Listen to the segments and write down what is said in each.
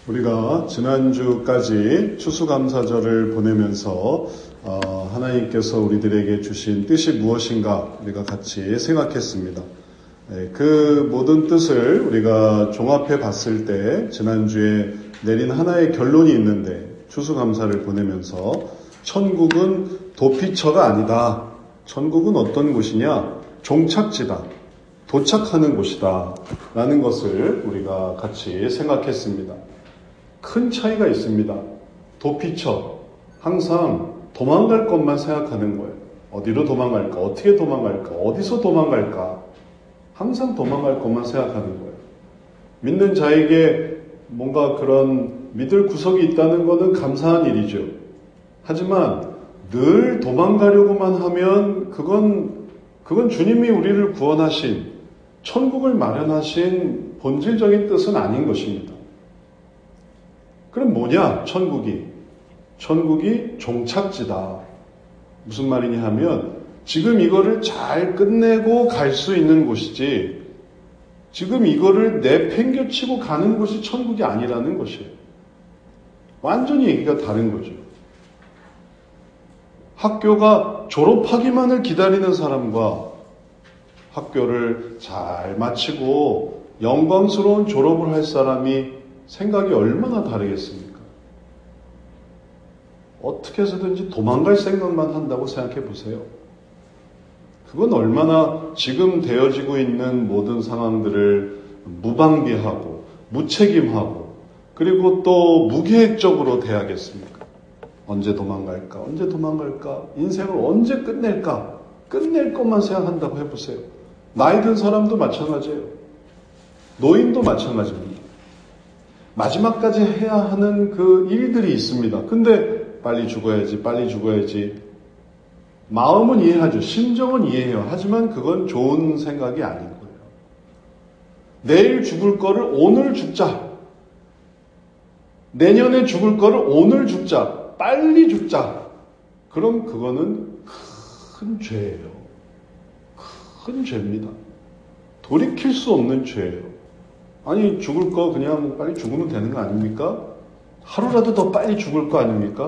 우리가 지난주까지 추수감사절을 보내면서 하나님께서 우리들에게 주신 뜻이 무엇인가 우리가 같이 생각했습니다. 그 모든 뜻을 우리가 종합해 봤을 때 지난주에 내린 하나의 결론이 있는데, 추수감사를 보내면서 천국은 도피처가 아니다. 천국은 어떤 곳이냐? 종착지다. 도착하는 곳이다. 라는 것을 우리가 같이 생각했습니다. 큰 차이가 있습니다. 도피처, 항상 도망갈 것만 생각하는 거예요. 어디로 도망갈까? 어떻게 도망갈까? 어디서 도망갈까? 항상 도망갈 것만 생각하는 거예요. 믿는 자에게 뭔가 그런 믿을 구석이 있다는 것은 감사한 일이죠. 하지만 늘 도망가려고만 하면 그건 주님이 우리를 구원하신, 천국을 마련하신 본질적인 뜻은 아닌 것입니다. 그럼 뭐냐? 천국이 종착지다. 무슨 말이냐 하면 지금 이거를 잘 끝내고 갈 수 있는 곳이지, 지금 이거를 내팽개치고 가는 곳이 천국이 아니라는 것이에요. 완전히 얘기가 다른 거죠. 학교가 졸업하기만을 기다리는 사람과 학교를 잘 마치고 영광스러운 졸업을 할 사람이 생각이 얼마나 다르겠습니까? 어떻게 해서든지 도망갈 생각만 한다고 생각해 보세요. 그건 얼마나 지금 되어지고 있는 모든 상황들을 무방비하고 무책임하고 그리고 또 무계획적으로 대하겠습니까? 언제 도망갈까? 인생을 언제 끝낼까? 끝낼 것만 생각한다고 해보세요. 나이 든 사람도 마찬가지예요. 노인도 마찬가지입니다. 마지막까지 해야 하는 그 일들이 있습니다. 근데 빨리 죽어야지. 마음은 이해하죠. 심정은 이해해요. 하지만 그건 좋은 생각이 아닌 거예요. 내일 죽을 거를 오늘 죽자. 내년에 죽을 거를 오늘 죽자. 빨리 죽자. 그럼 그거는 큰 죄예요. 큰 죄입니다. 돌이킬 수 없는 죄예요. 아니, 죽을 거 그냥 빨리 죽으면 되는 거 아닙니까? 하루라도 더 빨리 죽을 거 아닙니까?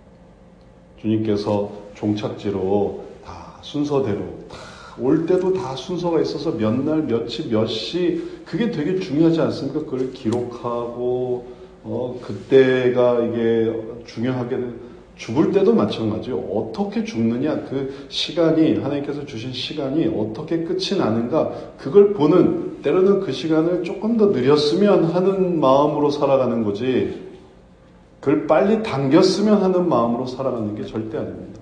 주님께서 종착지로 다 순서대로 올 때도 다 순서가 있어서 몇 날, 며칠, 몇 시, 그게 되게 중요하지 않습니까? 그걸 기록하고 그때가 이게 중요하게, 죽을 때도 마찬가지요. 어떻게 죽느냐, 그 시간이, 하나님께서 주신 시간이 어떻게 끝이 나는가, 그걸 보는, 때로는 그 시간을 조금 더 느렸으면 하는 마음으로 살아가는 거지, 그걸 빨리 당겼으면 하는 마음으로 살아가는 게 절대 아닙니다.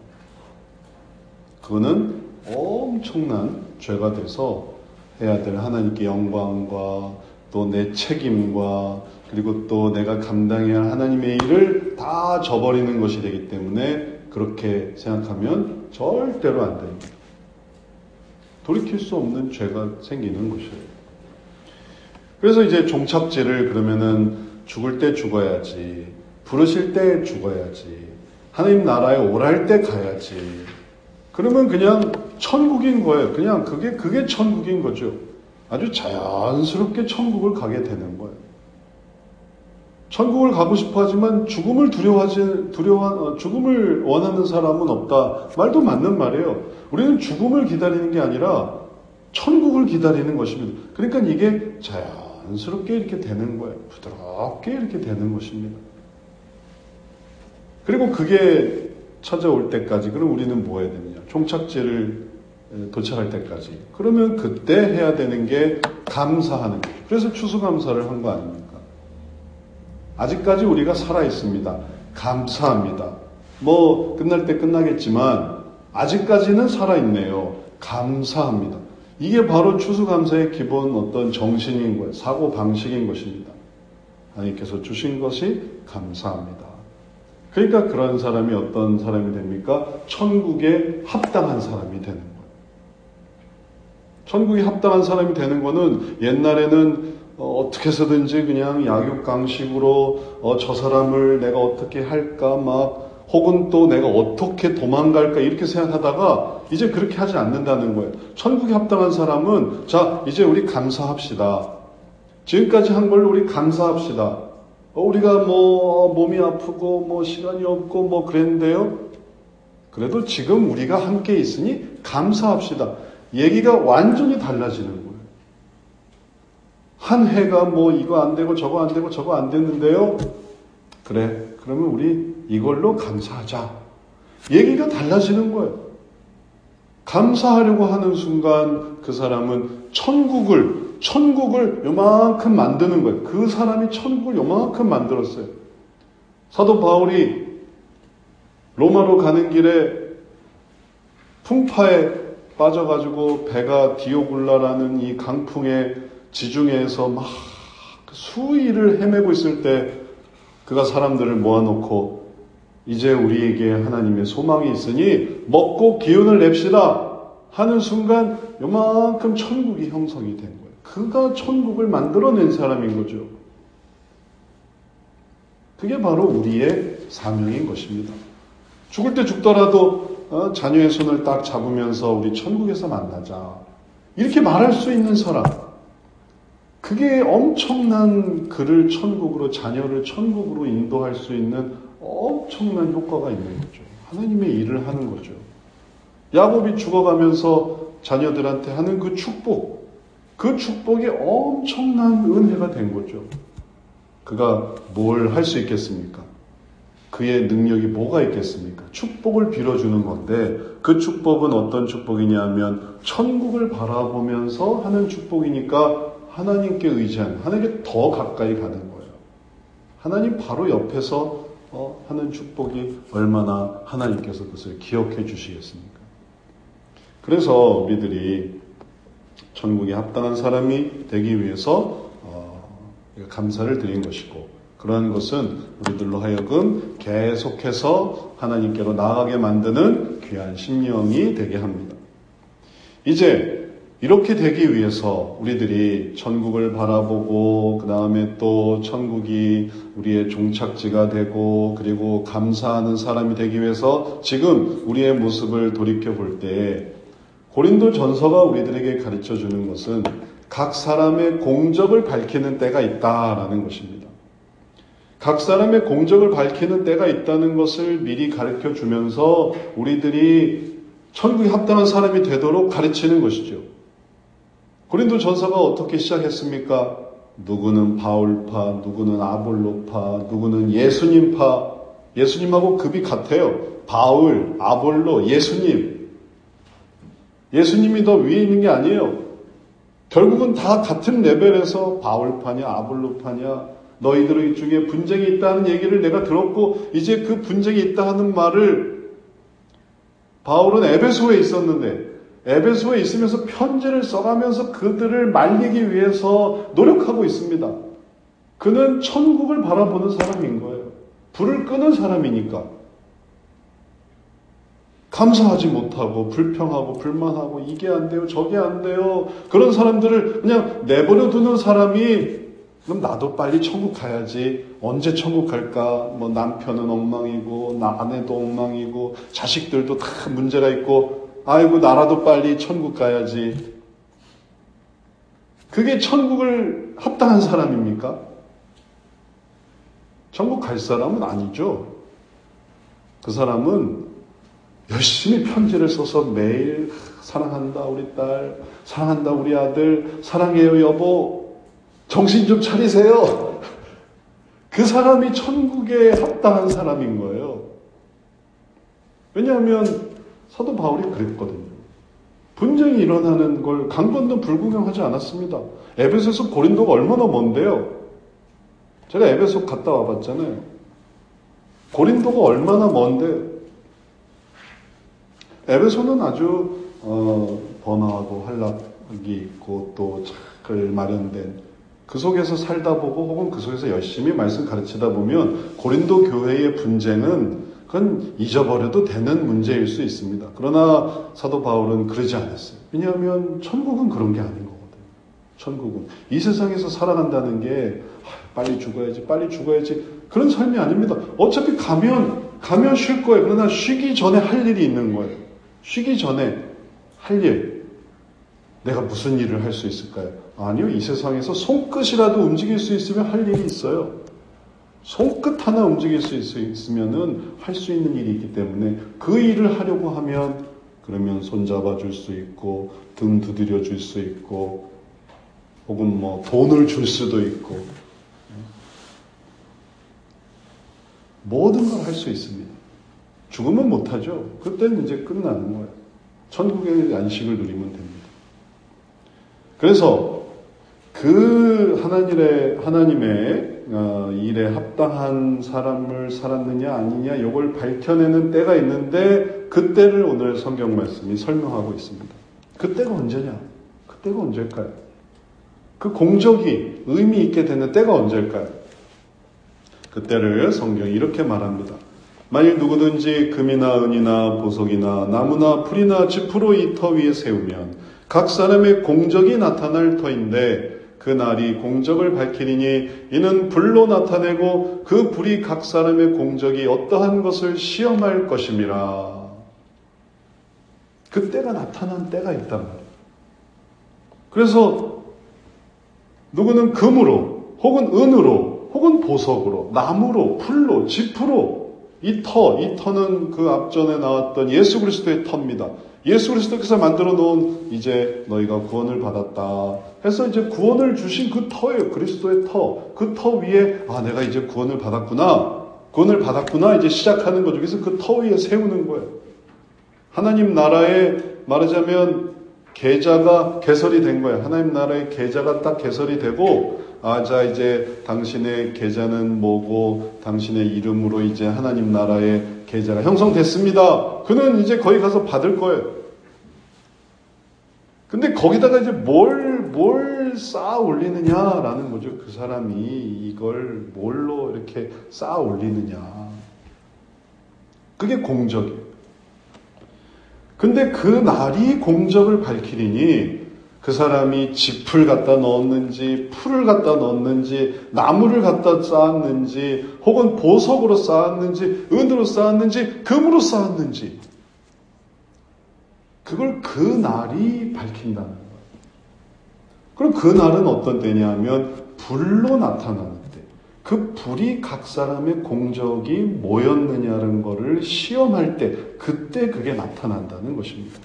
그거는 엄청난 죄가 돼서 해야 될 하나님께 영광과 또 내 책임과 그리고 또 내가 감당해야 할 하나님의 일을 다 저버리는 것이 되기 때문에 그렇게 생각하면 절대로 안 됩니다. 돌이킬 수 없는 죄가 생기는 것이에요. 그래서 이제 종착지를 그러면은 죽을 때 죽어야지, 부르실 때 죽어야지, 하나님 나라에 오랄 때 가야지. 그러면 그냥 천국인 거예요. 그냥 그게 천국인 거죠. 아주 자연스럽게 천국을 가게 되는 거예요. 천국을 가고 싶어 하지만 죽음을 죽음을 원하는 사람은 없다. 말도 맞는 말이에요. 우리는 죽음을 기다리는 게 아니라 천국을 기다리는 것입니다. 그러니까 이게 자연스럽게 이렇게 되는 거예요. 부드럽게 이렇게 되는 것입니다. 그리고 그게 찾아올 때까지, 그럼 우리는 뭐 해야 되느냐? 종착지를 도착할 때까지. 그러면 그때 해야 되는 게 감사하는 거죠. 그래서 추수감사를 한 거 아닙니까? 아직까지 우리가 살아있습니다. 감사합니다. 끝날 때 끝나겠지만 아직까지는 살아있네요. 감사합니다. 이게 바로 추수감사의 기본 어떤 정신인 거예요. 사고방식인 것입니다. 하나님께서 주신 것이 감사합니다. 그러니까 그런 사람이 어떤 사람이 됩니까? 천국에 합당한 사람이 되는 거예요. 천국에 합당한 사람이 되는 거는 옛날에는 어떻게 해서든지 그냥 약육강식으로 저 사람을 내가 어떻게 할까 혹은 또 내가 어떻게 도망갈까 이렇게 생각하다가 이제 그렇게 하지 않는다는 거예요. 천국에 합당한 사람은 자, 이제 우리 감사합시다. 지금까지 한 걸로 우리 감사합시다. 우리가 몸이 아프고 시간이 없고 그랬는데요. 그래도 지금 우리가 함께 있으니 감사합시다. 얘기가 완전히 달라지는 거예요. 한 해가 이거 안 되고 저거 안 되고 저거 안 됐는데요. 그래, 그러면 우리 이걸로 감사하자. 얘기가 달라지는 거예요. 감사하려고 하는 순간 그 사람은 천국을 요만큼 만드는 거예요. 그 사람이 천국을 요만큼 만들었어요. 사도 바울이 로마로 가는 길에 풍파에 빠져가지고 배가 디오굴라라는 이 강풍의 지중해에서 막 수일을 헤매고 있을 때 그가 사람들을 모아놓고 이제 우리에게 하나님의 소망이 있으니 먹고 기운을 냅시다 하는 순간 요만큼 천국이 형성이 된 거예요. 그가 천국을 만들어낸 사람인 거죠. 그게 바로 우리의 사명인 것입니다. 죽을 때 죽더라도 자녀의 손을 딱 잡으면서 우리 천국에서 만나자. 이렇게 말할 수 있는 사람. 그게 엄청난 그를 천국으로, 자녀를 천국으로 인도할 수 있는 엄청난 효과가 있는 거죠. 하나님의 일을 하는 거죠. 야곱이 죽어가면서 자녀들한테 하는 그 축복이 엄청난 은혜가 된 거죠. 그가 뭘 할 수 있겠습니까? 그의 능력이 뭐가 있겠습니까? 축복을 빌어주는 건데 그 축복은 어떤 축복이냐면 천국을 바라보면서 하는 축복이니까 하나님께 의지하는, 하나님께 더 가까이 가는 거예요. 하나님 바로 옆에서 하는 축복이 얼마나 하나님께서 그것을 기억해 주시겠습니까? 그래서 우리들이 천국에 합당한 사람이 되기 위해서 감사를 드린 것이고, 그러한 것은 우리들로 하여금 계속해서 하나님께로 나아가게 만드는 귀한 심령이 되게 합니다. 이제 이렇게 되기 위해서 우리들이 천국을 바라보고 그 다음에 또 천국이 우리의 종착지가 되고 그리고 감사하는 사람이 되기 위해서 지금 우리의 모습을 돌이켜볼 때 고린도 전서가 우리들에게 가르쳐주는 것은 각 사람의 공적을 밝히는 때가 있다라는 것입니다. 각 사람의 공적을 밝히는 때가 있다는 것을 미리 가르쳐주면서 우리들이 천국에 합당한 사람이 되도록 가르치는 것이죠. 고린도 전서가 어떻게 시작했습니까? 누구는 바울파, 누구는 아볼로파, 누구는 예수님파. 예수님하고 급이 같아요. 바울, 아볼로, 예수님. 예수님이 더 위에 있는 게 아니에요. 결국은 다 같은 레벨에서 바울파냐, 아볼로파냐, 너희들 중에 분쟁이 있다는 얘기를 내가 들었고 이제 그 분쟁이 있다 하는 말을 바울은 에베소에 있었는데 에베소에 있으면서 편지를 써가면서 그들을 말리기 위해서 노력하고 있습니다. 그는 천국을 바라보는 사람인 거예요. 불을 끄는 사람이니까. 감사하지 못하고 불평하고 불만하고 이게 안 돼요 저게 안 돼요 그런 사람들을 그냥 내버려 두는 사람이 그럼 나도 빨리 천국 가야지. 언제 천국 갈까? 남편은 엉망이고 아내도 엉망이고 자식들도 다 문제가 있고 아이고 나라도 빨리 천국 가야지. 그게 천국을 합당한 사람입니까? 천국 갈 사람은 아니죠. 그 사람은 열심히 편지를 써서 매일 사랑한다 우리 딸, 사랑한다 우리 아들, 사랑해요 여보, 정신 좀 차리세요. 그 사람이 천국에 합당한 사람인 거예요. 왜냐하면 사도 바울이 그랬거든요. 분쟁이 일어나는 걸 강 건너 불구경하지 않았습니다. 에베소에서 고린도가 얼마나 먼데요. 제가 에베소 갔다 와봤잖아요. 고린도가 얼마나 먼데 에베소는 아주 번화하고 한락이 있고 또 잘 마련된 그 속에서 살다 보고 혹은 그 속에서 열심히 말씀 가르치다 보면 고린도 교회의 분쟁은 그건 잊어버려도 되는 문제일 수 있습니다. 그러나 사도 바울은 그러지 않았어요. 왜냐하면 천국은 그런 게 아닌 거거든요. 천국은 이 세상에서 살아간다는 게 빨리 죽어야지 그런 삶이 아닙니다. 어차피 가면 쉴 거예요. 그러나 쉬기 전에 할 일이 있는 거예요. 쉬기 전에 할 일. 내가 무슨 일을 할 수 있을까요? 아니요. 이 세상에서 손끝이라도 움직일 수 있으면 할 일이 있어요. 손끝 하나 움직일 수 있으면은 할 수 있는 일이 있기 때문에 그 일을 하려고 하면 그러면 손잡아 줄 수 있고 등 두드려 줄 수 있고 혹은 뭐 돈을 줄 수도 있고 모든 걸 할 수 있습니다. 죽으면 못하죠. 그때는 이제 끝나는 거예요. 천국의 안식을 누리면 됩니다. 그래서 그 하나님의 일에 합당한 삶을 살았느냐 아니냐 이걸 밝혀내는 때가 있는데 그때를 오늘 성경 말씀이 설명하고 있습니다. 그때가 언제냐? 그때가 언제일까요? 그 공적이 의미 있게 되는 때가 언제일까요? 그때를 성경이 이렇게 말합니다. 만일 누구든지 금이나 은이나 보석이나 나무나 풀이나 짚으로 이 터 위에 세우면 각 사람의 공적이 나타날 터인데 그 날이 공적을 밝히리니 이는 불로 나타내고 그 불이 각 사람의 공적이 어떠한 것을 시험할 것임이라. 그때가 나타난 때가 있단 말이에요. 그래서 누구는 금으로 혹은 은으로 혹은 보석으로 나무로 풀로 짚으로 이 터는 그 앞전에 나왔던 예수 그리스도의 터입니다. 예수 그리스도께서 만들어 놓은 이제 너희가 구원을 받았다 해서 이제 구원을 주신 그 터예요. 그리스도의 터. 그 터 위에 내가 이제 구원을 받았구나 이제 시작하는 거죠. 그래서 그 터 위에 세우는 거예요. 하나님 나라에 말하자면 계좌가 개설이 된 거예요. 하나님 나라의 계좌가 딱 개설이 되고 자 이제 당신의 계좌는 뭐고 당신의 이름으로 이제 하나님 나라의 계좌가 형성됐습니다. 그는 이제 거기 가서 받을 거예요. 근데 거기다가 이제 뭘 쌓아 올리느냐라는 거죠. 그 사람이 이걸 뭘로 이렇게 쌓아 올리느냐. 그게 공적이에요. 근데 그 날이 공적을 밝히리니 그 사람이 짚을 갖다 넣었는지 풀을 갖다 넣었는지 나무를 갖다 쌓았는지 혹은 보석으로 쌓았는지 은으로 쌓았는지 금으로 쌓았는지 그걸 그 날이 밝힌다는 거예요. 그럼 그 날은 어떤 때냐 하면 불로 나타나는 때. 그 불이 각 사람의 공적이 뭐였느냐는 것을 시험할 때 그때 그게 나타난다는 것입니다.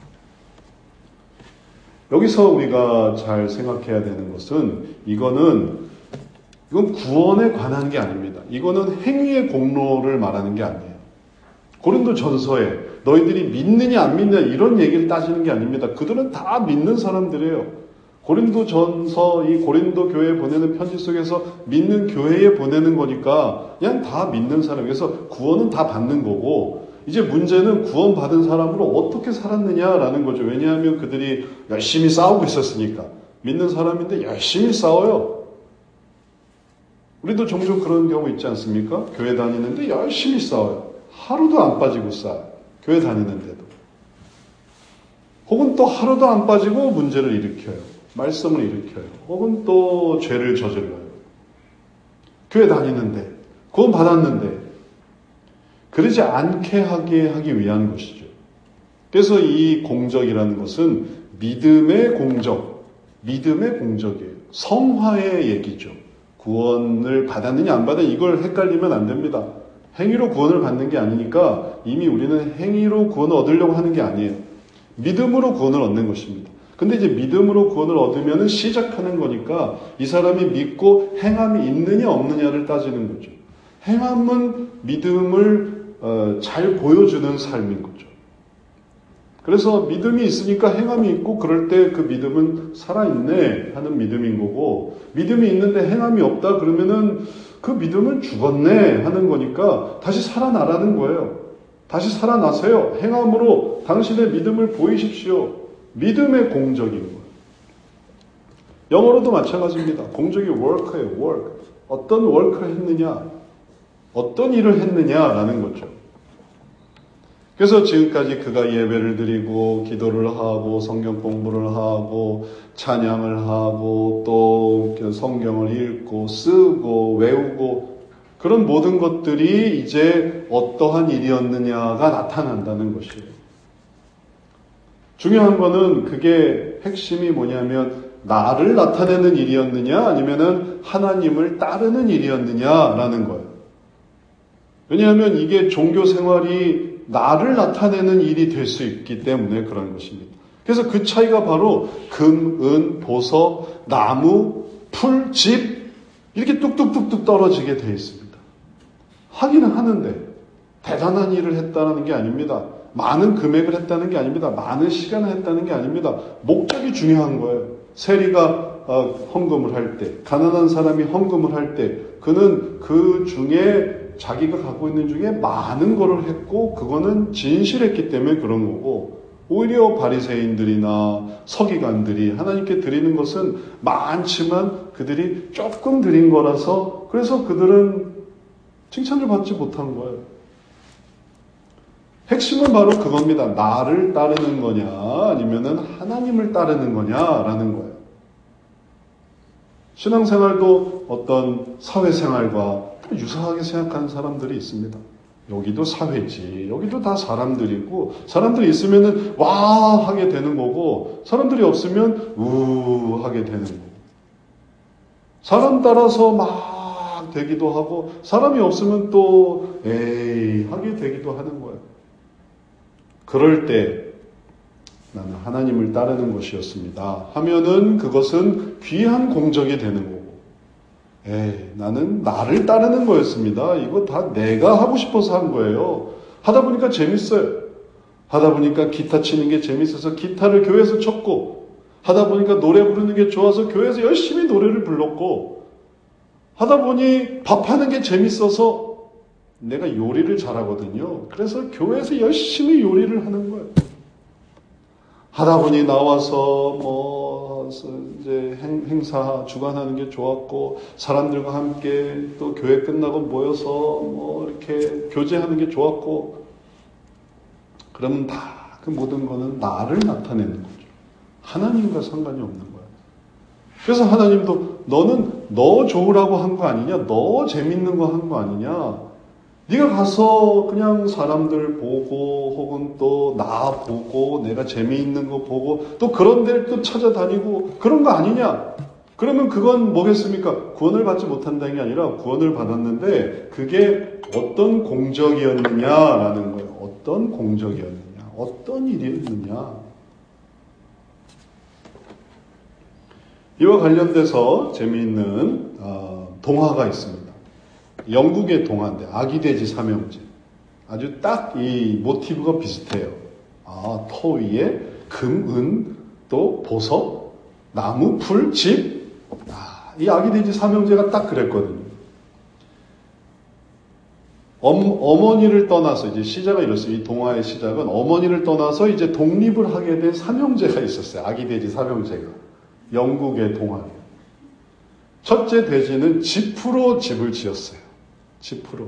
여기서 우리가 잘 생각해야 되는 것은 이건 구원에 관한 게 아닙니다. 이거는 행위의 공로를 말하는 게 아니에요. 고린도전서에 너희들이 믿느냐 안 믿느냐 이런 얘기를 따지는 게 아닙니다. 그들은 다 믿는 사람들이에요. 고린도전서 이 고린도 교회에 보내는 편지 속에서 믿는 교회에 보내는 거니까 그냥 다 믿는 사람이어서 구원은 다 받는 거고 이제 문제는 구원받은 사람으로 어떻게 살았느냐라는 거죠. 왜냐하면 그들이 열심히 싸우고 있었으니까. 믿는 사람인데 열심히 싸워요. 우리도 종종 그런 경우 있지 않습니까? 교회 다니는데 열심히 싸워요. 하루도 안 빠지고 싸워요. 교회 다니는데도. 혹은 또 하루도 안 빠지고 문제를 일으켜요. 말썽을 일으켜요. 혹은 또 죄를 저질러요. 교회 다니는데, 구원 받았는데, 그러지 않게 하기 위한 것이죠. 그래서 이 공적이라는 것은 믿음의 공적이에요. 성화의 얘기죠. 구원을 받았느냐 안 받았느냐 이걸 헷갈리면 안 됩니다. 행위로 구원을 받는 게 아니니까 이미 우리는 행위로 구원을 얻으려고 하는 게 아니에요. 믿음으로 구원을 얻는 것입니다. 근데 이제 믿음으로 구원을 얻으면 시작하는 거니까 이 사람이 믿고 행함이 있느냐 없느냐를 따지는 거죠. 행함은 믿음을 잘 보여주는 삶인 거죠. 그래서 믿음이 있으니까 행함이 있고 그럴 때 그 믿음은 살아있네 하는 믿음인 거고 믿음이 있는데 행함이 없다 그러면은 그 믿음은 죽었네 하는 거니까 다시 살아나라는 거예요. 다시 살아나세요. 행함으로 당신의 믿음을 보이십시오. 믿음의 공적인 거예요. 영어로도 마찬가지입니다. 공적이 work예요. work. 어떤 work를 했느냐 어떤 일을 했느냐라는 거죠. 그래서 지금까지 그가 예배를 드리고 기도를 하고 성경 공부를 하고 찬양을 하고 또 성경을 읽고 쓰고 외우고 그런 모든 것들이 이제 어떠한 일이었느냐가 나타난다는 것이에요. 중요한 거는 그게 핵심이 뭐냐면 나를 나타내는 일이었느냐 아니면은 하나님을 따르는 일이었느냐라는 거예요. 왜냐하면 이게 종교 생활이 나를 나타내는 일이 될 수 있기 때문에 그런 것입니다. 그래서 그 차이가 바로 금, 은, 보석, 나무, 풀, 집 이렇게 뚝뚝뚝뚝 떨어지게 되어 있습니다. 하기는 하는데 대단한 일을 했다는 게 아닙니다. 많은 금액을 했다는 게 아닙니다. 많은 시간을 했다는 게 아닙니다. 목적이 중요한 거예요. 세리가 헌금을 할 때, 가난한 사람이 헌금을 할 때 그는 그 중에 자기가 갖고 있는 중에 많은 거를 했고 그거는 진실했기 때문에 그런 거고, 오히려 바리새인들이나 서기관들이 하나님께 드리는 것은 많지만 그들이 조금 드린 거라서 그래서 그들은 칭찬을 받지 못한 거예요. 핵심은 바로 그겁니다. 나를 따르는 거냐 아니면은 하나님을 따르는 거냐라는 거예요. 신앙생활도 어떤 사회생활과 유사하게 생각하는 사람들이 있습니다. 여기도 사회지, 여기도 다 사람들이고 사람들이 있으면은 와 하게 되는 거고 사람들이 없으면 우 하게 되는 거고, 사람 따라서 막 되기도 하고 사람이 없으면 또 에이 하게 되기도 하는 거예요. 그럴 때 나는 하나님을 따르는 것이었습니다 하면은 그것은 귀한 공적이 되는 거고, 나는 나를 따르는 거였습니다. 이거 다 내가 하고 싶어서 한 거예요. 하다 보니까 재밌어요. 하다 보니까 기타 치는 게 재밌어서 기타를 교회에서 쳤고, 하다 보니까 노래 부르는 게 좋아서 교회에서 열심히 노래를 불렀고, 하다 보니 밥하는 게 재밌어서 내가 요리를 잘하거든요. 그래서 교회에서 열심히 요리를 하는 거예요. 하다 보니 나와서 이제 행사 주관하는 게 좋았고, 사람들과 함께 또 교회 끝나고 모여서 이렇게 교제하는 게 좋았고, 그러면 다 그 모든 거는 나를 나타내는 거죠. 하나님과 상관이 없는 거예요. 그래서 하나님도 너는 너 좋으라고 한 거 아니냐? 너 재밌는 거 한 거 아니냐? 네가 가서 그냥 사람들 보고 혹은 또 나 보고 내가 재미있는 거 보고 또 그런 데를 또 찾아다니고 그런 거 아니냐? 그러면 그건 뭐겠습니까? 구원을 받지 못한다는 게 아니라 구원을 받았는데 그게 어떤 공적이었느냐라는 거예요. 어떤 공적이었느냐? 어떤 일이었느냐? 이와 관련돼서 재미있는 동화가 있습니다. 영국의 동화인데 아기돼지 삼형제. 아주 딱 이 모티브가 비슷해요. 터 위에 금, 은, 또 보석, 나무, 풀, 집. 이 아기돼지 삼형제가 딱 그랬거든요. 어머니를 떠나서 이제 시작은 이렇습니다. 이 동화의 시작은 어머니를 떠나서 이제 독립을 하게 된 삼형제가 있었어요. 아기돼지 삼형제가. 영국의 동화예요. 첫째 돼지는 지프로 집을 지었어요. 지프로.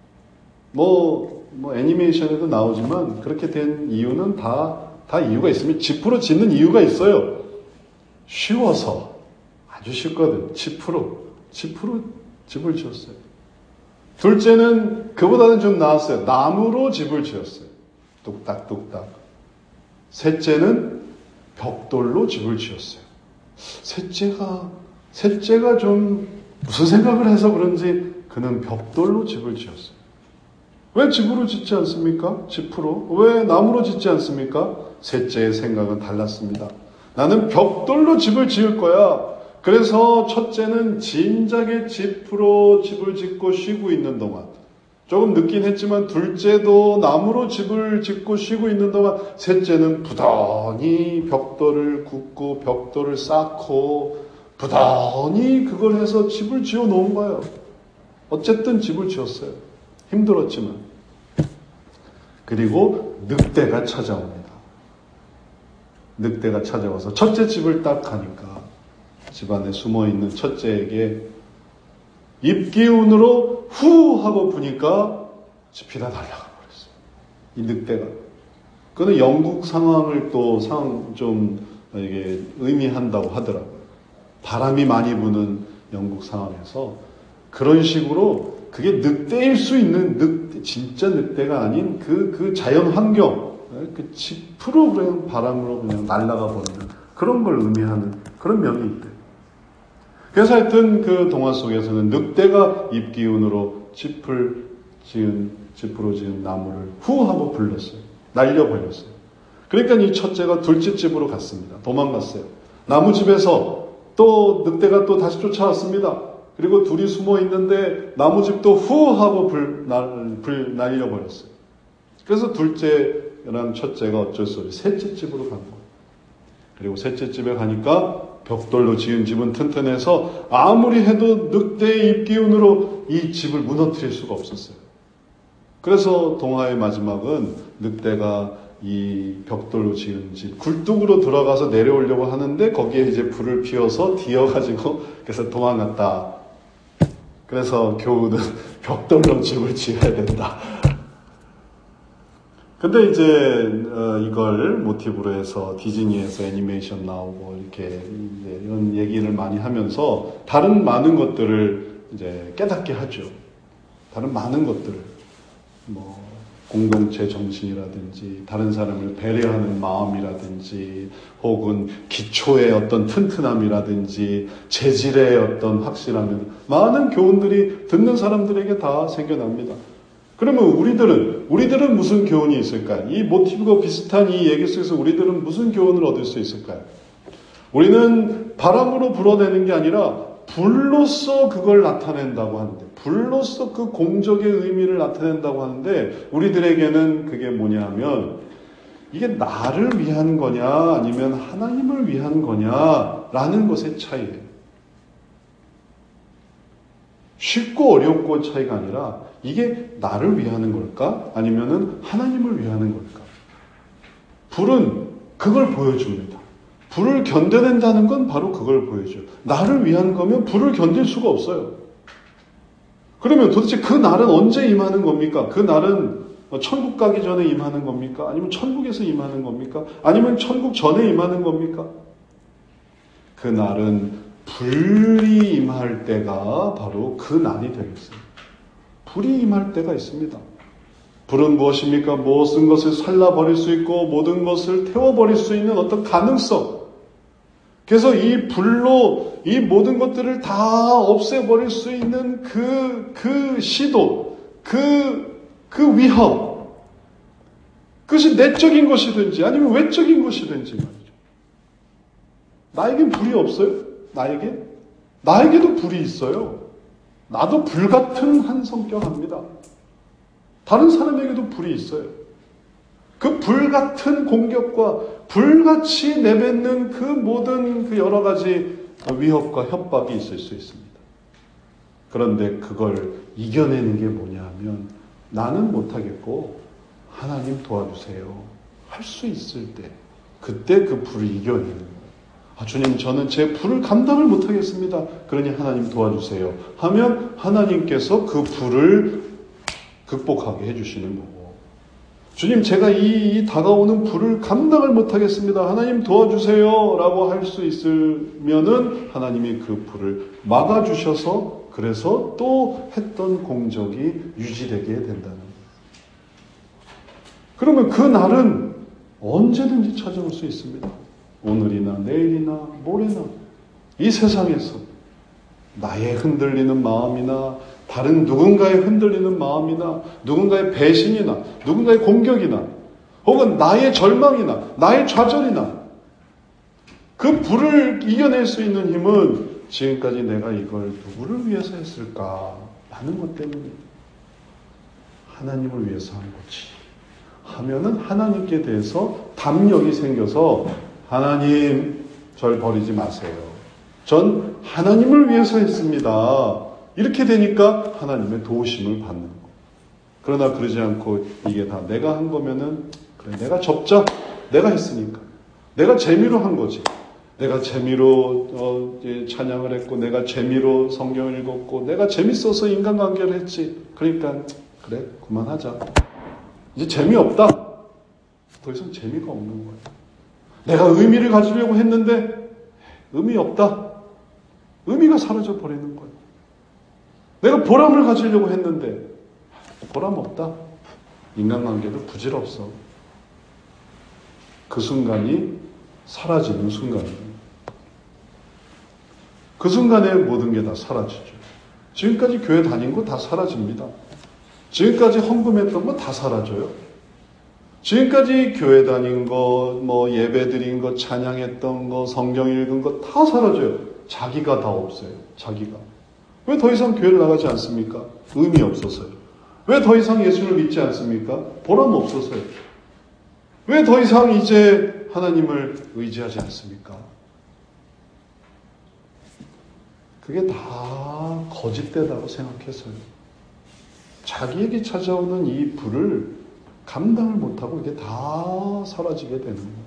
애니메이션에도 나오지만 그렇게 된 이유는 다 이유가 있습니다. 지프로 짓는 이유가 있어요. 쉬워서. 아주 쉽거든. 지프로 집을 지었어요. 둘째는 그보다는 좀 나았어요. 나무로 집을 지었어요. 뚝딱뚝딱. 셋째는 벽돌로 집을 지었어요. 셋째가 좀 무슨 생각을 해서 그런지 그는 벽돌로 집을 지었어요. 왜 집으로 짓지 않습니까? 지프로. 왜 나무로 짓지 않습니까? 셋째의 생각은 달랐습니다. 나는 벽돌로 집을 지을 거야. 그래서 첫째는 진작에 지프로 집을 짓고 쉬고 있는 동안, 조금 늦긴 했지만 둘째도 나무로 집을 짓고 쉬고 있는 동안 셋째는 부단히 벽돌을 굽고 벽돌을 쌓고 부단히 그걸 해서 집을 지어 놓은 거예요. 어쨌든 집을 지었어요. 힘들었지만. 그리고 늑대가 찾아옵니다. 늑대가 찾아와서 첫째 집을 딱 가니까 집안에 숨어있는 첫째에게 입기운으로 후 하고 부니까 집이 다 날아가 버렸어요. 이 늑대가. 그는 영국 상황을 또 좀 이게 의미한다고 하더라고요. 바람이 많이 부는 영국 상황에서 그런 식으로 그게 늑대일 수 있는 진짜 늑대가 아닌 그 자연 환경, 그 지프로 그냥 바람으로 그냥 날아가 버리는 그런 걸 의미하는 그런 면이 있대요. 그래서 하여튼 그 동화 속에서는 늑대가 입기운으로 짚을 집으로 지은 나무를 후 하고 불렀어요. 날려버렸어요. 그러니까 이 첫째가 둘째 집으로 갔습니다. 도망갔어요. 나무집에서 또 늑대가 또 다시 쫓아왔습니다. 그리고 둘이 숨어 있는데 나무집도 후 하고 불 날려버렸어요. 그래서 둘째랑 첫째가 어쩔 수 없이 셋째 집으로 간 거예요. 그리고 셋째 집에 가니까 벽돌로 지은 집은 튼튼해서 아무리 해도 늑대의 입기운으로 이 집을 무너뜨릴 수가 없었어요. 그래서 동화의 마지막은 늑대가 이 벽돌로 지은 집 굴뚝으로 들어가서 내려오려고 하는데 거기에 이제 불을 피워서 뒤어가지고 그래서 도망갔다. 그래서 교훈은 벽돌로 집을 지어야 된다. 근데 이제 이걸 모티브로 해서 디즈니에서 애니메이션 나오고 이렇게 이런 얘기를 많이 하면서 다른 많은 것들을 이제 깨닫게 하죠. 다른 많은 것들을 공동체 정신이라든지 다른 사람을 배려하는 마음이라든지 혹은 기초의 어떤 튼튼함이라든지 재질의 어떤 확실함 많은 교훈들이 듣는 사람들에게 다 생겨납니다. 그러면 우리들은 무슨 교훈이 있을까요? 이 모티브가 비슷한 이 얘기 속에서 우리들은 무슨 교훈을 얻을 수 있을까요? 우리는 바람으로 불어내는 게 아니라 불로써 그걸 나타낸다고 하는데, 불로써 그 공적의 의미를 나타낸다고 하는데, 우리들에게는 그게 뭐냐 하면, 이게 나를 위한 거냐, 아니면 하나님을 위한 거냐, 라는 것의 차이예요. 쉽고 어렵고 차이가 아니라, 이게 나를 위하는 걸까? 아니면은 하나님을 위하는 걸까? 불은 그걸 보여줍니다. 불을 견뎌낸다는 건 바로 그걸 보여줘요. 나를 위한 거면 불을 견딜 수가 없어요. 그러면 도대체 그 날은 언제 임하는 겁니까? 그 날은 천국 가기 전에 임하는 겁니까? 아니면 천국에서 임하는 겁니까? 아니면 천국 전에 임하는 겁니까? 그 날은 불이 임할 때가 바로 그 날이 되겠어요. 불이 임할 때가 있습니다. 불은 무엇입니까? 모든 것을 살라버릴 수 있고 모든 것을 태워버릴 수 있는 어떤 가능성. 그래서 이 불로 이 모든 것들을 다 없애버릴 수 있는 그 시도, 그 위협. 그것이 내적인 것이든지 아니면 외적인 것이든지 말이죠. 나에겐 불이 없어요? 나에게도 불이 있어요. 나도 불같은 한 성격합니다. 다른 사람에게도 불이 있어요. 그 불같은 공격과 불같이 내뱉는 그 모든 그 여러 가지 위협과 협박이 있을 수 있습니다. 그런데 그걸 이겨내는 게 뭐냐 하면 나는 못하겠고 하나님 도와주세요. 할 수 있을 때 그때 그 불을 이겨내는 거예요. 주님 저는 제 불을 감당을 못하겠습니다. 그러니 하나님 도와주세요. 하면 하나님께서 그 불을 극복하게 해주시는 거고 주님 제가 이 다가오는 불을 감당을 못하겠습니다. 하나님 도와주세요 라고 할 수 있으면은 하나님이 그 불을 막아주셔서 그래서 또 했던 공적이 유지되게 된다는 거예요. 그러면 그 날은 언제든지 찾아올 수 있습니다. 오늘이나 내일이나 모레나 이 세상에서 나의 흔들리는 마음이나 다른 누군가의 흔들리는 마음이나 누군가의 배신이나 누군가의 공격이나 혹은 나의 절망이나 나의 좌절이나 그 불을 이겨낼 수 있는 힘은 지금까지 내가 이걸 누구를 위해서 했을까 라는 것 때문에 하나님을 위해서 한 거지 하면은 하나님께 대해서 담력이 생겨서 하나님 절 버리지 마세요. 전 하나님을 위해서 했습니다. 이렇게 되니까 하나님의 도우심을 받는 거. 그러나 그러지 않고 이게 다 내가 한 거면은 그래 내가 접자. 내가 했으니까. 내가 재미로 한 거지. 내가 재미로 찬양을 했고 내가 재미로 성경을 읽었고 내가 재밌어서 인간관계를 했지. 그러니까 그래 그만하자. 이제 재미없다. 더 이상 재미가 없는 거예요. 내가 의미를 가지려고 했는데 의미 없다. 의미가 사라져 버리는 거예요. 내가 보람을 가지려고 했는데 보람 없다. 인간관계도 부질없어. 그 순간이 사라지는 순간이에요. 그 순간에 모든 게 다 사라지죠. 지금까지 교회 다닌 거 다 사라집니다. 지금까지 헌금했던 거 다 사라져요. 지금까지 교회 다닌 거, 예배 드린 거, 찬양했던 거, 성경 읽은 거 다 사라져요. 자기가 다 없어요. 자기가. 왜 더 이상 교회를 나가지 않습니까? 의미 없어서요. 왜 더 이상 예수를 믿지 않습니까? 보람 없어서요. 왜 더 이상 이제 하나님을 의지하지 않습니까? 그게 다 거짓되다고 생각해서요. 자기에게 찾아오는 이 불을 감당을 못하고 이게 다 사라지게 되는 거예요.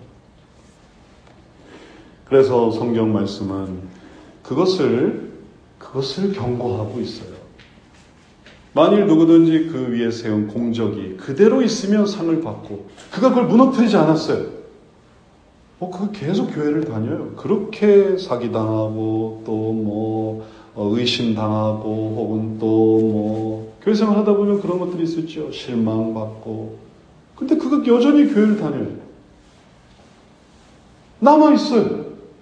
그래서 성경 말씀은 그것을 경고하고 있어요. 만일 누구든지 그 위에 세운 공적이 그대로 있으면 상을 받고 그가 그걸 무너뜨리지 않았어요. 그 계속 교회를 다녀요. 그렇게 사기당하고 또 의심당하고 혹은 또 교회 생활 하다 보면 그런 것들이 있었죠. 실망받고. 근데 그가 여전히 교회를 다녀요. 남아있어요.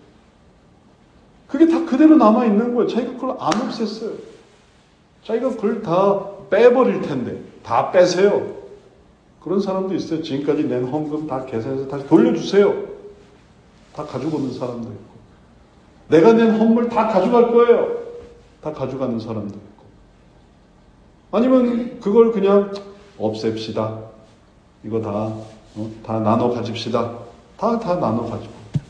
그게 다 그대로 남아있는 거예요. 자기가 그걸 안 없앴어요. 자기가 그걸 다 빼버릴 텐데 다 빼세요. 그런 사람도 있어요. 지금까지 낸 헌금 다 계산해서 다시 돌려주세요. 다 가지고 오는 사람도 있고 내가 낸 헌물 다 가져갈 거예요. 다 가져가는 사람도 있고 아니면 그걸 그냥 없앱시다. 이거 다 나눠 가집시다. 다 나눠 가지고.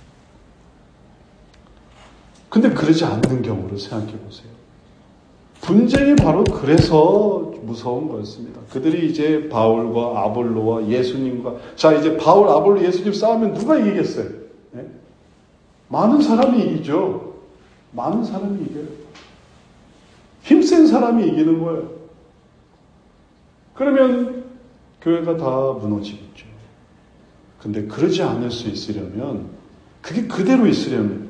근데 그러지 않는 경우를 생각해 보세요. 분쟁이 바로 그래서 무서운 거였습니다. 그들이 이제 바울과 아볼로와 예수님과 이제 바울, 아볼로, 예수님 싸우면 누가 이기겠어요? 네? 많은 사람이 이기죠. 많은 사람이 이겨요. 힘센 사람이 이기는 거예요. 그러면 교회가 다 무너지겠죠. 근데 그러지 않을 수 있으려면 그게 그대로 있으려면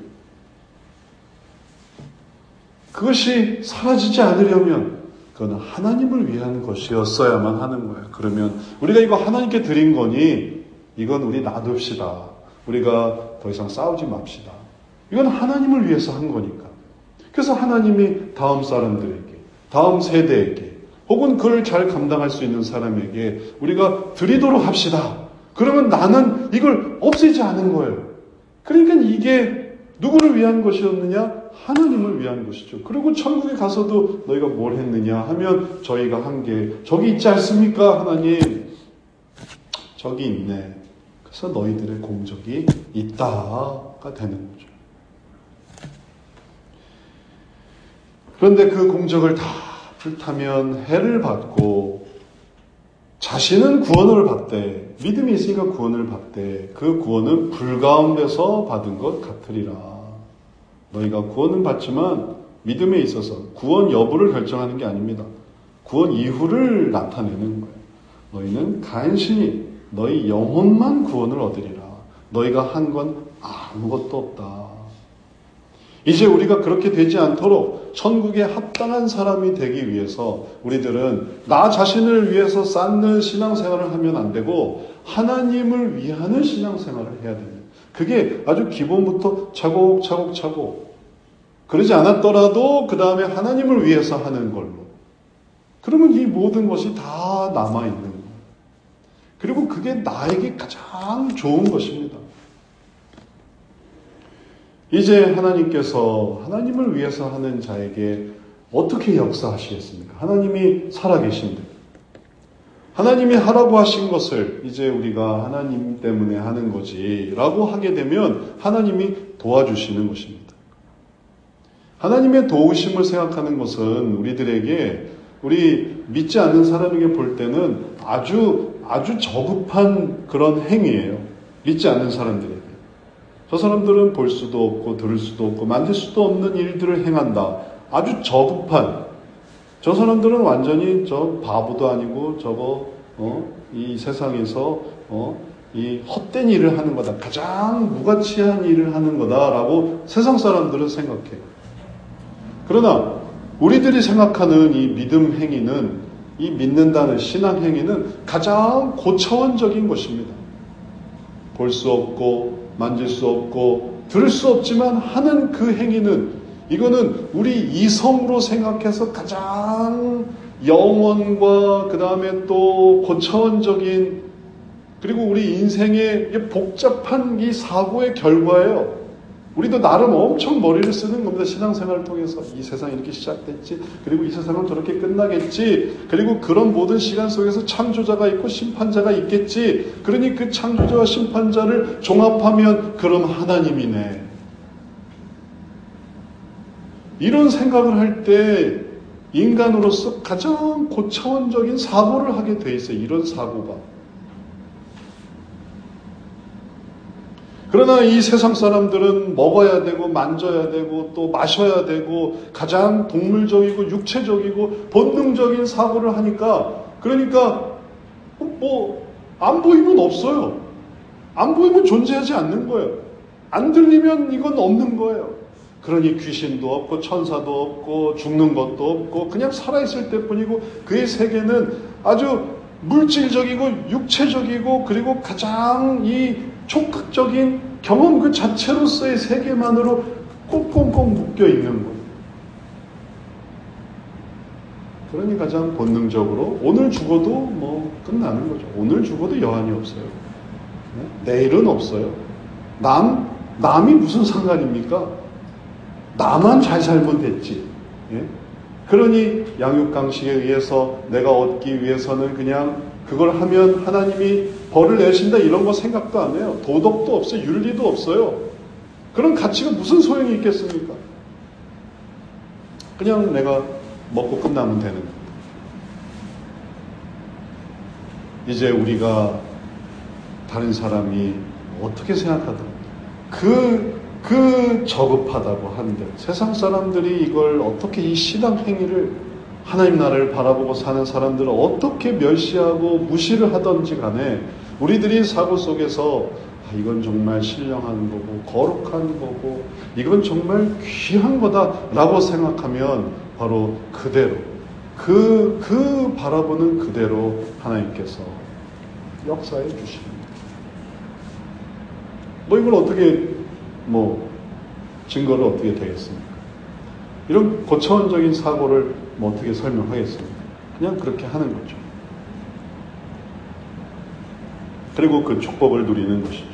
그것이 사라지지 않으려면 그건 하나님을 위한 것이었어야만 하는 거예요. 그러면 우리가 이거 하나님께 드린 거니 이건 우리 놔둡시다. 우리가 더 이상 싸우지 맙시다. 이건 하나님을 위해서 한 거니까. 그래서 하나님이 다음 사람들에게, 다음 세대에게 혹은 그걸 잘 감당할 수 있는 사람에게 우리가 드리도록 합시다. 그러면 나는 이걸 없애지 않은 거예요. 그러니까 이게 누구를 위한 것이었느냐? 하나님을 위한 것이죠. 그리고 천국에 가서도 너희가 뭘 했느냐 하면 저희가 한 게 저기 있지 않습니까? 하나님 저기 있네. 그래서 너희들의 공적이 있다가 되는 거죠. 그런데 그 공적을 다 불타면 해를 받고 자신은 구원을 받되 믿음이 있으니까 구원을 받되 그 구원은 불 가운데서 받은 것 같으리라. 너희가 구원은 받지만 믿음에 있어서 구원 여부를 결정하는 게 아닙니다. 구원 이후를 나타내는 거예요. 너희는 간신히 너희 영혼만 구원을 얻으리라. 너희가 한 건 아무것도 없다. 이제 우리가 그렇게 되지 않도록 천국에 합당한 사람이 되기 위해서 우리들은 나 자신을 위해서 쌓는 신앙생활을 하면 안 되고 하나님을 위하는 신앙생활을 해야 됩니다. 그게 아주 기본부터 차곡차곡 그러지 않았더라도 그 다음에 하나님을 위해서 하는 걸로. 그러면 이 모든 것이 다 남아있는 거예요. 그리고 그게 나에게 가장 좋은 것입니다. 이제 하나님께서 하나님을 위해서 하는 자에게 어떻게 역사하시겠습니까? 하나님이 살아계신데 하나님이 하라고 하신 것을 이제 우리가 하나님 때문에 하는 거지 라고 하게 되면 하나님이 도와주시는 것입니다. 하나님의 도우심을 생각하는 것은 우리들에게 우리 믿지 않는 사람에게 볼 때는 아주 저급한 그런 행위예요. 믿지 않는 사람들에게. 저 사람들은 볼 수도 없고 들을 수도 없고 만질 수도 없는 일들을 행한다. 아주 저급한. 저 사람들은 완전히 저 바보도 아니고 이 세상에서 이 헛된 일을 하는 거다. 가장 무가치한 일을 하는 거다라고 세상 사람들은 생각해요. 그러나 우리들이 생각하는 이 믿음 행위는 이 믿는다는 신앙 행위는 가장 고차원적인 것입니다. 볼 수 없고 만질 수 없고 들을 수 없지만 하는 그 행위는 이거는 우리 이성으로 생각해서 가장 영원과 그 다음에 또 고차원적인 그리고 우리 인생의 복잡한 이 사고의 결과예요. 우리도 나름 엄청 머리를 쓰는 겁니다. 신앙생활을 통해서 이 세상이 이렇게 시작됐지, 그리고 이 세상은 저렇게 끝나겠지, 그리고 그런 모든 시간 속에서 창조자가 있고 심판자가 있겠지. 그러니 그 창조자와 심판자를 종합하면 그럼 하나님이네. 이런 생각을 할 때 인간으로서 가장 고차원적인 사고를 하게 돼 있어요. 이런 사고가. 그러나 이 세상 사람들은 먹어야 되고 만져야 되고 또 마셔야 되고 가장 동물적이고 육체적이고 본능적인 사고를 하니까, 그러니까 뭐 안 보이면 없어요. 안 보이면 존재하지 않는 거예요. 안 들리면 이건 없는 거예요. 그러니 귀신도 없고 천사도 없고 죽는 것도 없고 그냥 살아있을 때뿐이고, 그의 세계는 아주 물질적이고 육체적이고 그리고 가장 이 촉각적인 경험 그 자체로서의 세계만으로 꽁꽁꽁 묶여 있는 거예요. 그러니 가장 본능적으로 오늘 죽어도 뭐 끝나는 거죠. 오늘 죽어도 여한이 없어요. 내일은 없어요. 남이 무슨 상관입니까? 나만 잘 살면 됐지. 그러니 양육강식에 의해서 내가 얻기 위해서는 그냥 그걸 하면 하나님이 벌을 내신다 이런 거 생각도 안 해요. 도덕도 없어요. 윤리도 없어요. 그런 가치가 무슨 소용이 있겠습니까? 그냥 내가 먹고 끝나면 되는 거예요. 이제 우리가 다른 사람이 어떻게 생각하든 그 저급하다고 한들 세상 사람들이 이걸 어떻게 이 신앙 행위를 하나님 나라를 바라보고 사는 사람들을 어떻게 멸시하고 무시를 하던지 간에 우리들이 사고 속에서 이건 정말 신령한 거고 거룩한 거고 이건 정말 귀한 거다라고 생각하면 바로 그대로 그 바라보는 그대로 하나님께서 역사해 주십니다. 뭐 이걸 어떻게 증거를 어떻게 되겠습니까? 이런 고차원적인 사고를 어떻게 설명하겠습니까? 그냥 그렇게 하는 거죠. 그리고 그 축복을 누리는 것이죠.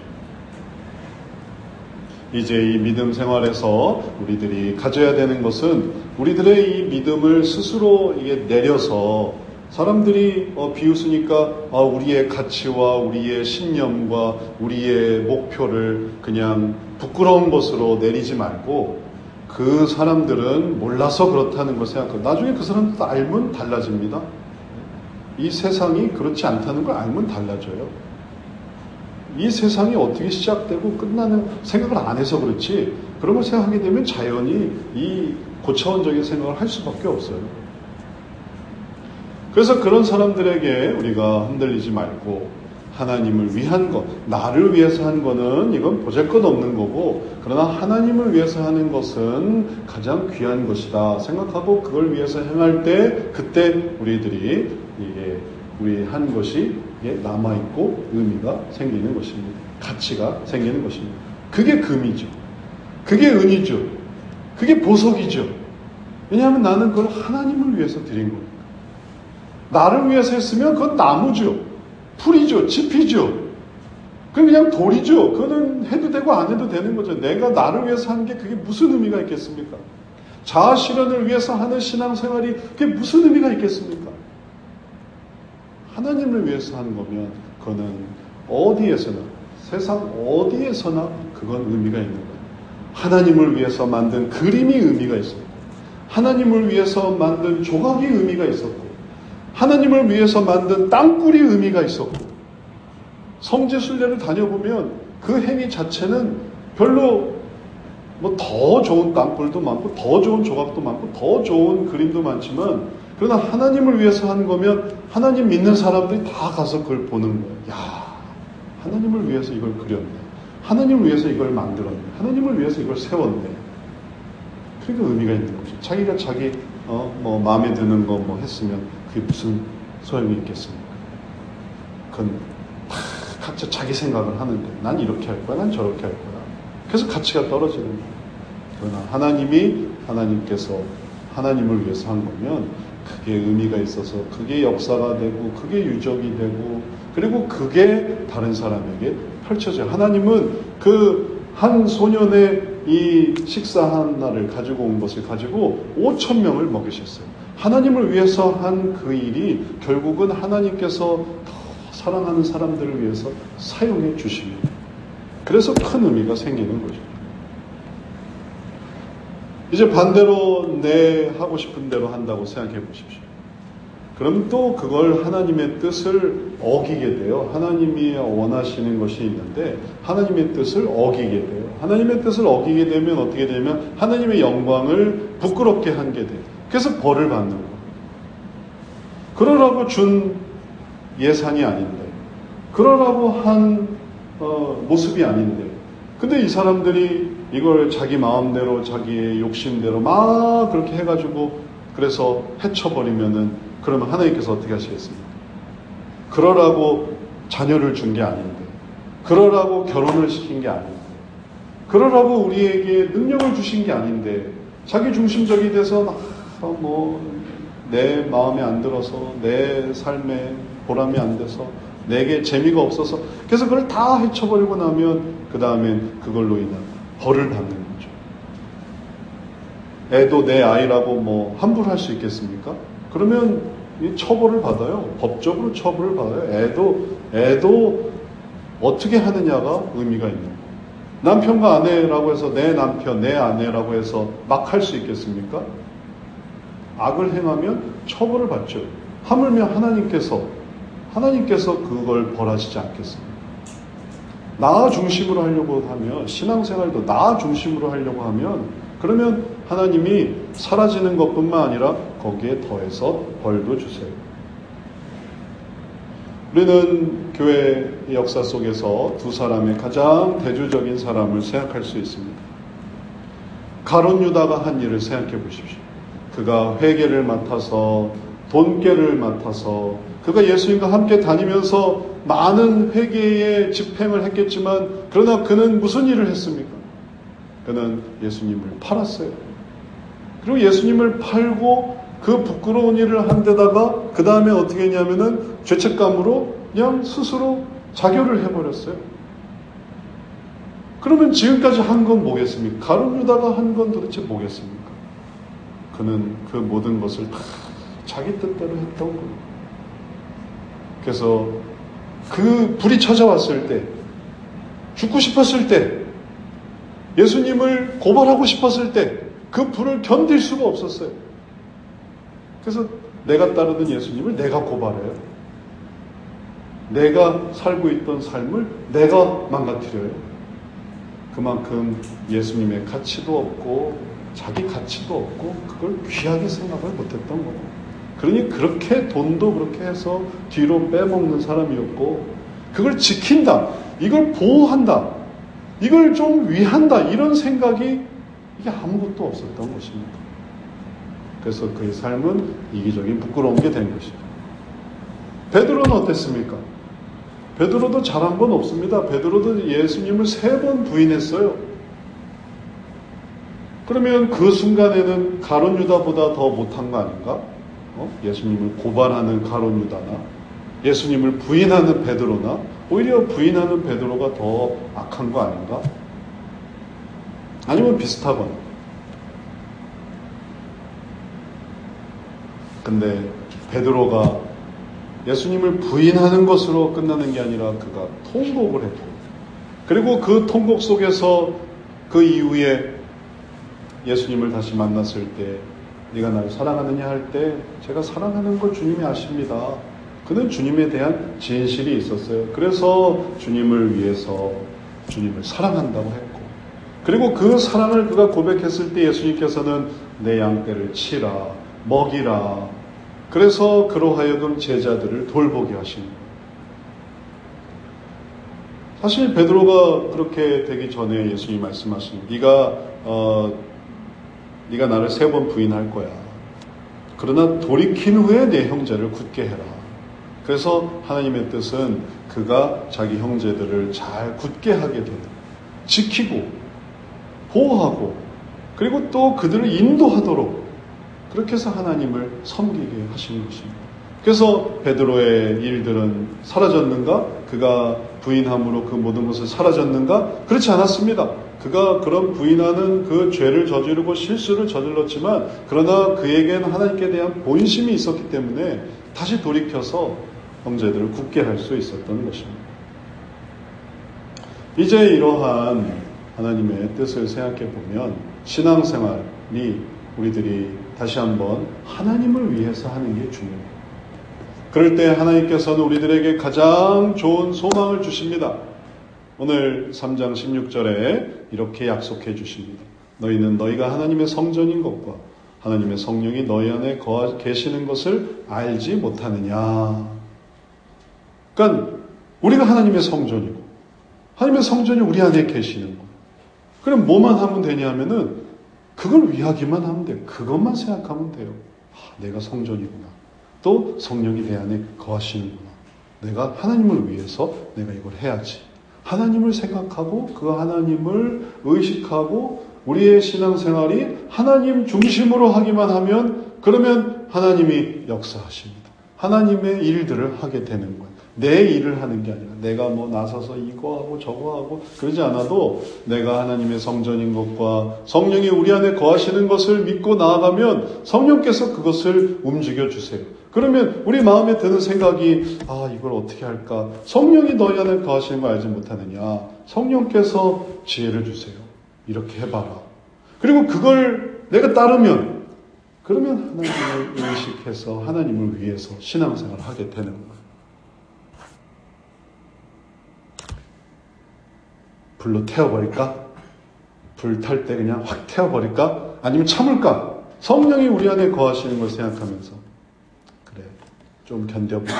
이제 이 믿음 생활에서 우리들이 가져야 되는 것은 우리들의 이 믿음을 스스로 이게 내려서 사람들이 비웃으니까 우리의 가치와 우리의 신념과 우리의 목표를 그냥 부끄러운 것으로 내리지 말고 그 사람들은 몰라서 그렇다는 걸 생각하고 나중에 그 사람들도 알면 달라집니다. 이 세상이 그렇지 않다는 걸 알면 달라져요. 이 세상이 어떻게 시작되고 끝나는 생각을 안 해서 그렇지 그런 걸 생각하게 되면 자연히 이 고차원적인 생각을 할 수밖에 없어요. 그래서 그런 사람들에게 우리가 흔들리지 말고 하나님을 위한 것, 나를 위해서 한 거는 이건 보잘것없는 거고 그러나 하나님을 위해서 하는 것은 가장 귀한 것이다 생각하고 그걸 위해서 행할 때 그때 우리들이 이게 우리 한 것이 남아있고 의미가 생기는 것입니다. 가치가 생기는 것입니다. 그게 금이죠. 그게 은이죠. 그게 보석이죠. 왜냐하면 나는 그걸 하나님을 위해서 드린 겁니다. 나를 위해서 했으면 그건 나무죠. 풀이죠. 짚이죠. 그건 그냥 돌이죠. 그거는 해도 되고 안 해도 되는 거죠. 내가 나를 위해서 하는 게 그게 무슨 의미가 있겠습니까? 자아 실현을 위해서 하는 신앙생활이 그게 무슨 의미가 있겠습니까? 하나님을 위해서 하는 거면 그거는 어디에서나 세상 어디에서나 그건 의미가 있는 거예요. 하나님을 위해서 만든 그림이 의미가 있었고 하나님을 위해서 만든 조각이 의미가 있었고 하나님을 위해서 만든 땅굴이 의미가 있었고 성지순례를 다녀보면 그 행위 자체는 별로 더 좋은 땅굴도 많고 더 좋은 조각도 많고 더 좋은 그림도 많지만 그러나 하나님을 위해서 하는 거면 하나님 믿는 사람들이 다 가서 그걸 보는 거예요. 야, 하나님을 위해서 이걸 그렸네. 하나님을 위해서 이걸 만들었네. 하나님을 위해서 이걸 세웠네. 그러니까 의미가 있는 거죠. 자기가 자기 마음에 드는 거 했으면 그게 무슨 소용이 있겠습니까? 그건 다 각자 자기 생각을 하는데 난 이렇게 할 거야, 난 저렇게 할 거야. 그래서 가치가 떨어지는 거예요. 그러나 하나님께서 하나님을 위해서 한 거면 그게 의미가 있어서 그게 역사가 되고 그게 유적이 되고 그리고 그게 다른 사람에게 펼쳐져요. 하나님은 그 한 소년의 이 식사 하나를 가지고 온 것을 가지고 5,000명을 먹이셨어요. 하나님을 위해서 한 그 일이 결국은 하나님께서 더 사랑하는 사람들을 위해서 사용해 주십니다. 그래서 큰 의미가 생기는 거죠. 이제 반대로 내 하고 싶은 대로 한다고 생각해 보십시오. 그럼 또 그걸 하나님의 뜻을 어기게 돼요. 하나님이 원하시는 것이 있는데 하나님의 뜻을 어기게 돼요. 하나님의 뜻을 어기게 되면 어떻게 되면 하나님의 영광을 부끄럽게 하게 돼요. 그래서 벌을 받는 거예요. 그러라고 준 예산이 아닌데, 그러라고 한 모습이 아닌데, 근데 이 사람들이 이걸 자기 마음대로 자기의 욕심대로 막 그렇게 해가지고 그래서 해쳐버리면은 그러면 하나님께서 어떻게 하시겠습니까? 그러라고 자녀를 준 게 아닌데, 그러라고 결혼을 시킨 게 아닌데, 그러라고 우리에게 능력을 주신 게 아닌데, 자기 중심적이 돼서 내 마음에 안 들어서, 내 삶에 보람이 안 돼서, 내게 재미가 없어서, 그래서 그걸 다 해쳐버리고 나면 그 다음엔 그걸로 인한 벌을 받는 거죠. 애도 내 아이라고 함부로 할 수 있겠습니까? 그러면 이 처벌을 받아요. 법적으로 처벌을 받아요. 애도 어떻게 하느냐가 의미가 있는 거예요. 남편과 아내라고 해서 내 남편, 내 아내라고 해서 막 할 수 있겠습니까? 악을 행하면 처벌을 받죠. 하물며 하나님께서 그걸 벌하시지 않겠습니까? 나 중심으로 하려고 하면, 신앙생활도 나 중심으로 하려고 하면, 그러면 하나님이 사라지는 것뿐만 아니라 거기에 더해서 벌도 주세요. 우리는 교회 역사 속에서 두 사람의 가장 대조적인 사람을 생각할 수 있습니다. 가룟 유다가 한 일을 생각해 보십시오. 그가 회계를 맡아서, 돈계를 맡아서, 그가 예수님과 함께 다니면서 많은 회개의 집행을 했겠지만, 그러나 그는 무슨 일을 했습니까? 그는 예수님을 팔았어요. 그리고 예수님을 팔고 그 부끄러운 일을 한 데다가 그 다음에 어떻게 했냐면은 죄책감으로 그냥 스스로 자결을 해버렸어요. 그러면 지금까지 한 건 뭐겠습니까? 가룟 유다가 한 건 도대체 뭐겠습니까? 그는 그 모든 것을 다 자기 뜻대로 했던 거예요. 그래서 그 불이 찾아왔을 때, 죽고 싶었을 때, 예수님을 고발하고 싶었을 때 그 불을 견딜 수가 없었어요. 그래서 내가 따르던 예수님을 내가 고발해요. 내가 살고 있던 삶을 내가 망가뜨려요. 그만큼 예수님의 가치도 없고 자기 가치도 없고 그걸 귀하게 생각을 못했던 거예요. 그러니 그렇게 돈도 그렇게 해서 뒤로 빼먹는 사람이었고, 그걸 지킨다, 이걸 보호한다, 이걸 좀 위한다, 이런 생각이 이게 아무것도 없었던 것입니다. 그래서 그의 삶은 이기적인 부끄러운 게 된 것이죠. 베드로는 어땠습니까? 베드로도 잘한 건 없습니다. 베드로도 예수님을 3번 부인했어요. 그러면 그 순간에는 가룟 유다보다 더 못한 거 아닌가? 예수님을 고발하는 가룟 유다나 예수님을 부인하는 베드로나 오히려 부인하는 베드로가 더 악한 거 아닌가? 아니면 비슷하거나. 근데 베드로가 예수님을 부인하는 것으로 끝나는 게 아니라 그가 통곡을 했고, 그리고 그 통곡 속에서 그 이후에 예수님을 다시 만났을 때 네가 나를 사랑하느냐 할 때 제가 사랑하는 걸 주님이 아십니다. 그는 주님에 대한 진실이 있었어요. 그래서 주님을 위해서 주님을 사랑한다고 했고, 그리고 그 사랑을 그가 고백했을 때 예수님께서는 내 양떼를 치라, 먹이라, 그래서 그로 하여금 제자들을 돌보게 하신 거예요. 사실 베드로가 그렇게 되기 전에 예수님이 말씀하신, 네가 나를 3번 부인할 거야. 그러나 돌이킨 후에 내 형제를 굳게 해라. 그래서 하나님의 뜻은 그가 자기 형제들을 잘 굳게 하게 돼요. 지키고 보호하고 그리고 또 그들을 인도하도록 그렇게 해서 하나님을 섬기게 하시는 것입니다. 그래서 베드로의 일들은 사라졌는가? 그가 부인함으로 그 모든 것을 사라졌는가? 그렇지 않았습니다. 그가 그런 부인하는 그 죄를 저지르고 실수를 저질렀지만 그러나 그에게는 하나님께 대한 본심이 있었기 때문에 다시 돌이켜서 형제들을 굳게 할 수 있었던 것입니다. 이제 이러한 하나님의 뜻을 생각해 보면 신앙생활이 우리들이 다시 한번 하나님을 위해서 하는 게 중요해요. 그럴 때 하나님께서는 우리들에게 가장 좋은 소망을 주십니다. 오늘 3장 16절에 이렇게 약속해 주십니다. 너희는 너희가 하나님의 성전인 것과 하나님의 성령이 너희 안에 계시는 것을 알지 못하느냐. 그러니까 우리가 하나님의 성전이고 하나님의 성전이 우리 안에 계시는 거예요. 그럼 뭐만 하면 되냐면은 그걸 위하기만 하면 돼요. 그것만 생각하면 돼요. 내가 성전이구나. 또 성령이 내 안에 거하시는구나. 내가 하나님을 위해서 내가 이걸 해야지. 하나님을 생각하고 그 하나님을 의식하고 우리의 신앙생활이 하나님 중심으로 하기만 하면 그러면 하나님이 역사하십니다. 하나님의 일들을 하게 되는 거예요. 내 일을 하는 게 아니라 내가 뭐 나서서 이거 하고 저거 하고 그러지 않아도 내가 하나님의 성전인 것과 성령이 우리 안에 거하시는 것을 믿고 나아가면 성령께서 그것을 움직여 주세요. 그러면 우리 마음에 드는 생각이 이걸 어떻게 할까? 성령이 너희 안에 거하시는 걸 알지 못하느냐? 성령께서 지혜를 주세요. 이렇게 해봐라. 그리고 그걸 내가 따르면 그러면 하나님을 의식해서 하나님을 위해서 신앙생활을 하게 되는 거예요. 불로 태워버릴까? 불 탈 때 그냥 확 태워버릴까? 아니면 참을까? 성령이 우리 안에 거하시는 걸 생각하면서 그래, 좀 견뎌보자.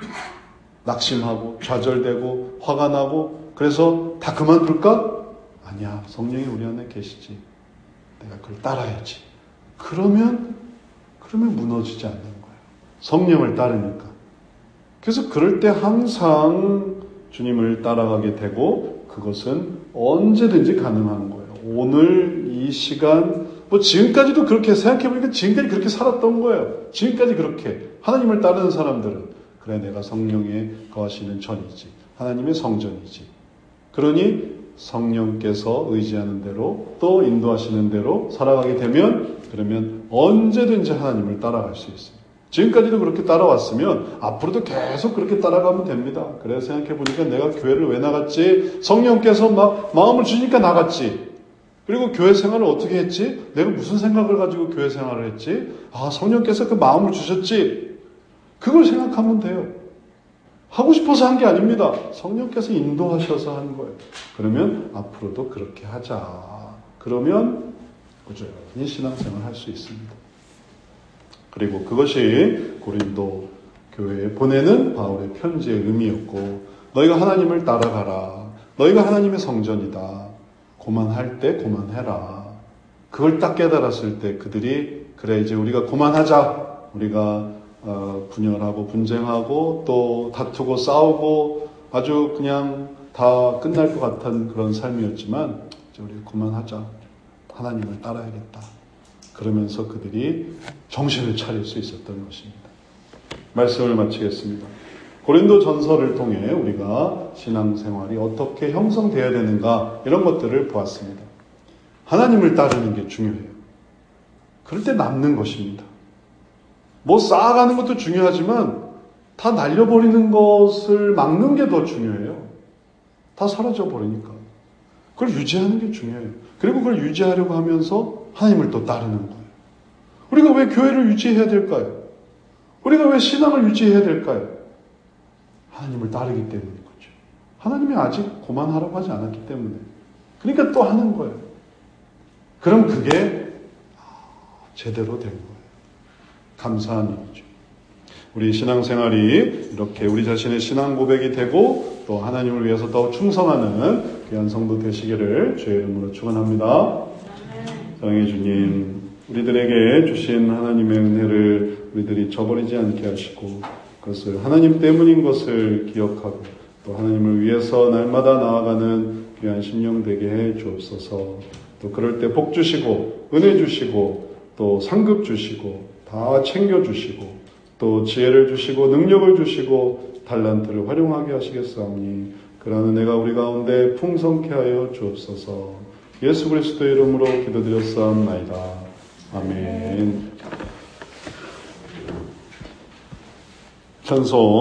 낙심하고 좌절되고 화가 나고 그래서 다 그만둘까? 아니야, 성령이 우리 안에 계시지. 내가 그걸 따라야지. 그러면 무너지지 않는 거예요. 성령을 따르니까. 그래서 그럴 때 항상 주님을 따라가게 되고 그것은 언제든지 가능한 거예요. 오늘 이 시간, 지금까지도 그렇게 생각해보니까 지금까지 그렇게 살았던 거예요. 지금까지 그렇게. 하나님을 따르는 사람들은 그래, 내가 성령에 거하시는 전이지. 하나님의 성전이지. 그러니 성령께서 의지하는 대로 또 인도하시는 대로 살아가게 되면 그러면 언제든지 하나님을 따라갈 수 있습니다. 지금까지도 그렇게 따라왔으면 앞으로도 계속 그렇게 따라가면 됩니다. 그래서 생각해보니까 내가 교회를 왜 나갔지? 성령께서 막 마음을 주니까 나갔지. 그리고 교회 생활을 어떻게 했지? 내가 무슨 생각을 가지고 교회 생활을 했지? 성령께서 그 마음을 주셨지. 그걸 생각하면 돼요. 하고 싶어서 한 게 아닙니다. 성령께서 인도하셔서 한 거예요. 그러면 앞으로도 그렇게 하자. 그러면 꾸준히 신앙생활을 할 수 있습니다. 그리고 그것이 고린도 교회에 보내는 바울의 편지의 의미였고 너희가 하나님을 따라가라. 너희가 하나님의 성전이다. 고만할 때 고만해라. 그걸 딱 깨달았을 때 그들이 그래 이제 우리가 고만하자. 우리가 분열하고 분쟁하고 또 다투고 싸우고 아주 그냥 다 끝날 것 같은 그런 삶이었지만 이제 우리 그만하자. 하나님을 따라야겠다. 그러면서 그들이 정신을 차릴 수 있었던 것입니다. 말씀을 마치겠습니다. 고린도 전서를 통해 우리가 신앙생활이 어떻게 형성되어야 되는가 이런 것들을 보았습니다. 하나님을 따르는 게 중요해요. 그럴 때 남는 것입니다. 쌓아가는 것도 중요하지만 다 날려버리는 것을 막는 게 더 중요해요. 다 사라져버리니까. 그걸 유지하는 게 중요해요. 그리고 그걸 유지하려고 하면서 하나님을 또 따르는 거예요. 우리가 왜 교회를 유지해야 될까요? 우리가 왜 신앙을 유지해야 될까요? 하나님을 따르기 때문인 거죠. 하나님이 아직 고만하라고 하지 않았기 때문에. 그러니까 또 하는 거예요. 그럼 그게 제대로 된 거예요. 감사한 일이죠. 우리 신앙생활이 이렇게 우리 자신의 신앙 고백이 되고 또 하나님을 위해서 더 충성하는 귀한 성도 되시기를 주의 이름으로 축원합니다. 사랑해 주님, 우리들에게 주신 하나님의 은혜를 우리들이 저버리지 않게 하시고 그것을 하나님 때문인 것을 기억하고 또 하나님을 위해서 날마다 나아가는 귀한 심령 되게 해 주옵소서. 또 그럴 때 복 주시고 은혜 주시고 또 상급 주시고 다 챙겨주시고 또 지혜를 주시고 능력을 주시고 달란트를 활용하게 하시겠사오니 그러한 은혜가 우리 가운데 풍성케 하여 주옵소서. 예수 그리스도의 이름으로 기도드렸사옵나이다. 아멘. 찬송